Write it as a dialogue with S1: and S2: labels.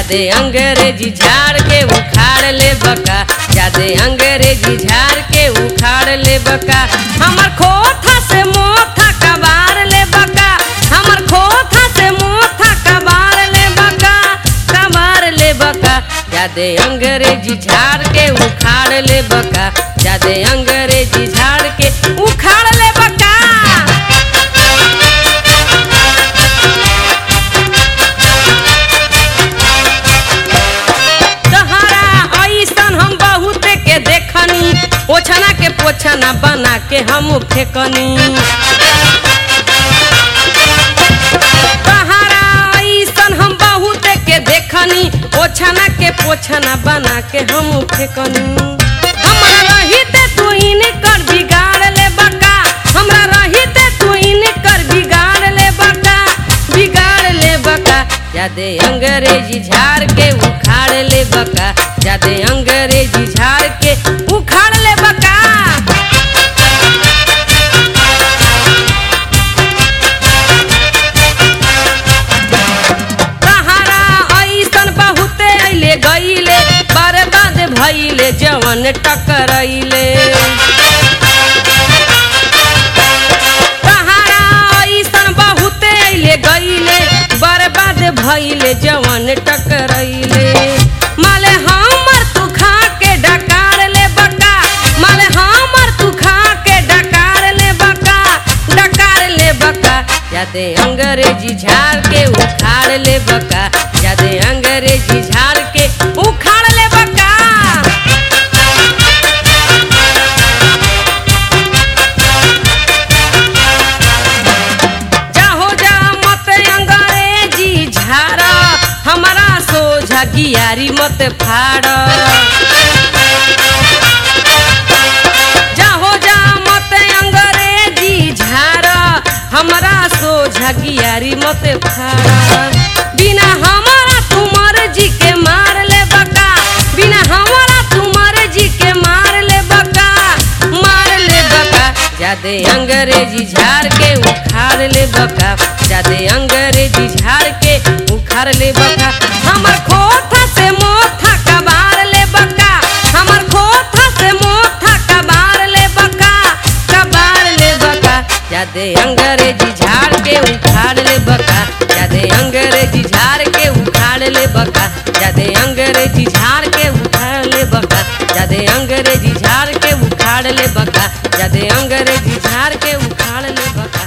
S1: जादे अंग्रेजी झाड़ के उखाड़ ले बका, जादे अंग्रेजी झाड़ के उखाड़ ले बका। हमर खोथा से मोथा कबार ले बका, हमर खोथा से मोथा कबार ले बका, कबार ले बका। जादे अंग्रेजी झाड़ के उखाड़ ले बका, जादे अंग्रेजी झाड़ के उखाड़ ले बका। ओछना के पोछना बना के हम फेंकनी, तहारा ऐसन हम बहुत के देखनी। ओछना के पोछना बना के हम फेंकनी। हमरा रहिते तू इनकर बिगाड़ ले बका, हमरा रहिते तू इनकर बिगाड़ ले बका, बिगाड़ ले बका। जादे अंग्रेजी झाड़ के उखाड़ ले बका, जादे अंग्रेजी झाड़ के उखाड़ ले बका। तहारा ऐसन बहुते अइले गइले, बर्बाद भइले जवन टकरइले। तहारा ऐसन बहुते अइले गइले, बर्बाद भइले जवन टकरइले। माले हमर तू खा के डकार ले बका, माले हमर तू खा के डकार ले बका, डकार ले बका। जादे अंग्रेजी झाड़ के उखाड़ ले बका, जादे अंग्रेजी झाड़ के उखाड़ ले बका। जाहो जा मत अंग्रेजी झाड़, हमारा सोझा गियारी मत फाड़। जाहो जा मत अंग्रेजी झाड़, हमारा सोझा गियारी मत फाड़। बिना हमारा तुमर जी के मार ले बका, बिना हमारा तुमर जी के मार ले बका, मार ले बका। जादे अंग्रेजी झाड़ के उखाड़ ले बका, जादे अंग्रेजी झाड़ के उखाड़ ले बका। हमर खोथा से मोथा कबार ले बका, हमर खोथा से मोथा कबार ले बका, कबार ले बका। जादे अंग्रेजी झाड़ के उखाड़ ले बका, जादे अंग्रेजी झाड़ के उखाड़ ले बका, जादे अंग्रेजी झाड़ के उखाड़ ले बका, जादे अंग्रेजी झाड़ के उखाड़ ले बका, जादे अंग्रेजी झाड़ के उखाड़ ले बका।